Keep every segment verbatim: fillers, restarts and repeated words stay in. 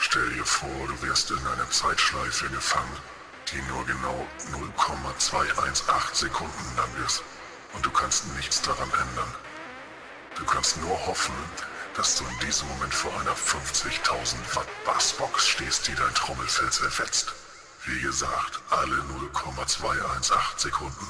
Stell dir vor, du wärst in einer Zeitschleife gefangen, die nur genau null Komma zweihundertzachtzehn Sekunden lang ist. Und du kannst nichts daran ändern. Du kannst nur hoffen, dass du in diesem Moment vor einer fünfzigtausend Watt Bassbox stehst, die dein Trommelfell zerfetzt. Wie gesagt, alle null Komma zweihundertzachtzehn Sekunden.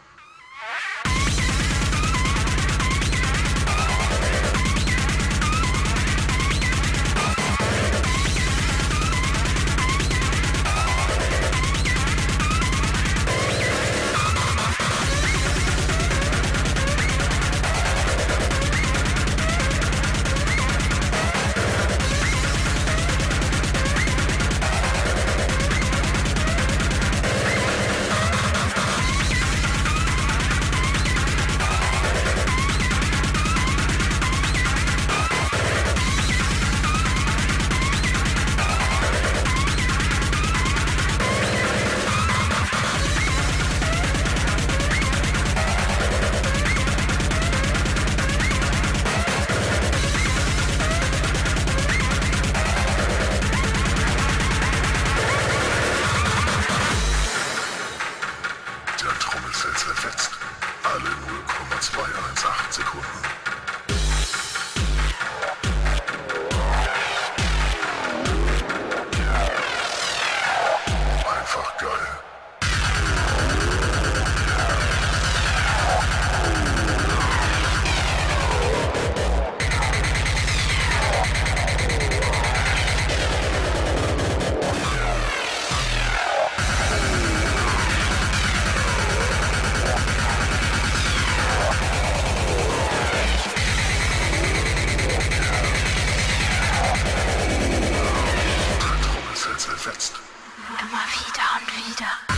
Der Trommelfell zerfetzt. Alle null Komma zweihundertzachtzehn Sekunden. Einfach geil. Zerfetzt. Immer wieder und wieder.